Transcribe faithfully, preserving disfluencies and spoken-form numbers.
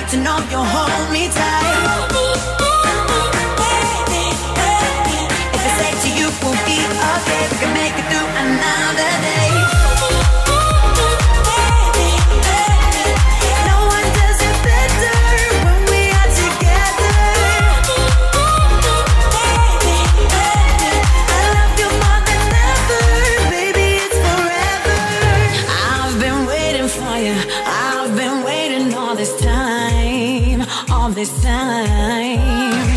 need to know you'll hold me tight. If I say to you we'll be okay, we can make it through another day. No one does it better when we are together. I love you more than ever, baby, it's forever. I've been waiting for you, I've been waiting all this time, all this time.